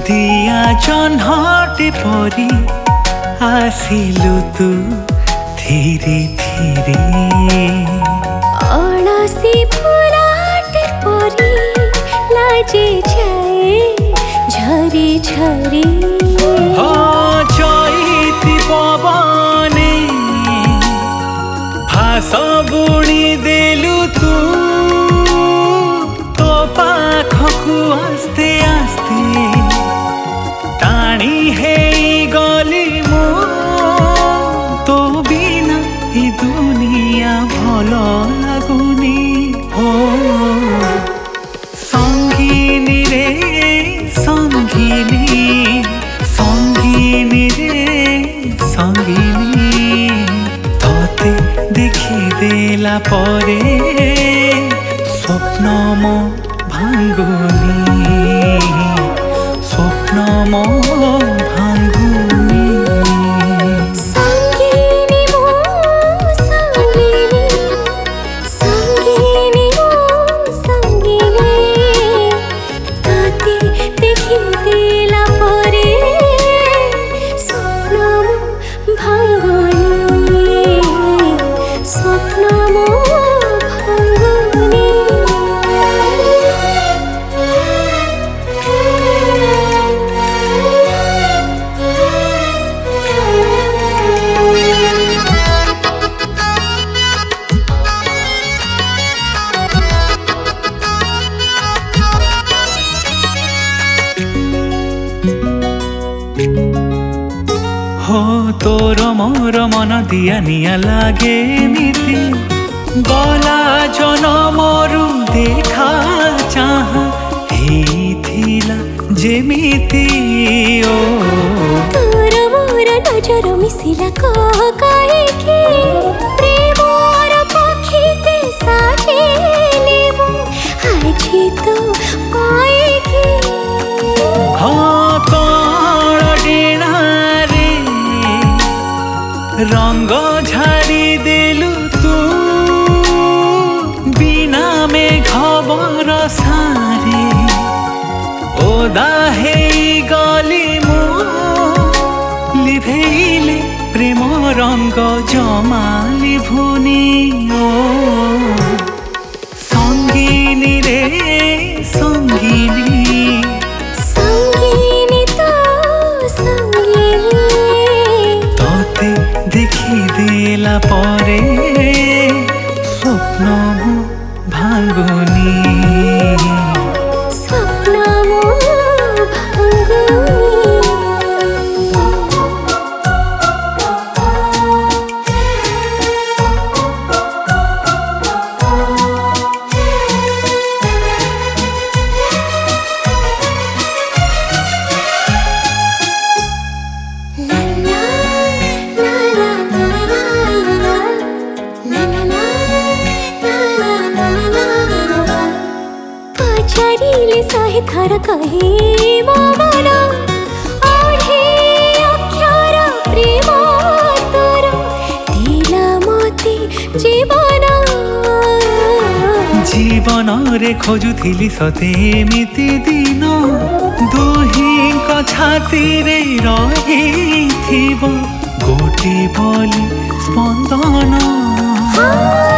दिया जन्हटे परी आसिलु तू धीरे धीरे अणसी फुलाटे परी लाजे जाए झरी झरी चैती पवने भाष बुणी देलु तू तो पाखकु आस्ते आस्ते टाणी हे गली मु तो बिना ए दुनिया भल लागुनी हो संगीनी रे संगीनी संगीनी रे संगीनी तोते देखी देला परे स्वप्न मो भांगुनी स्वप्न मो भांगुनी संगीनी मो संगीनी संगीनी मो संगीनी ताते देखी देला परे स्वप्न मो भांगुनी स्वप्न मो हो तोर मोर मन दिया निया लागे मिति गला जनमरु देखा चाह हेथिला जेमिति ओ तोर मोर नजर मिसिला कह काहेकि प्रेमर पक्षीते साजिले मु आछि तो काहेकि रंग झाड़ी देलु तू बिना में खबर सारे ओदा हे गली मु लिभेले प्रेम रंग जमा लिभुनी ओ संगीनी रे संगीनी संगीनी तो संगीनी तोते देखी देला परे स्वप्न मो भांगुनी स्वप्न मो पचारिले सहे थर कहे मो मन ओढ़े अक्षर प्रेम तोर दिला मते जीवन जीवन रे खोजुथिली सते एमिति दिन दुहिंक छाती रे रहिथिब गोटे बोली स्पंदन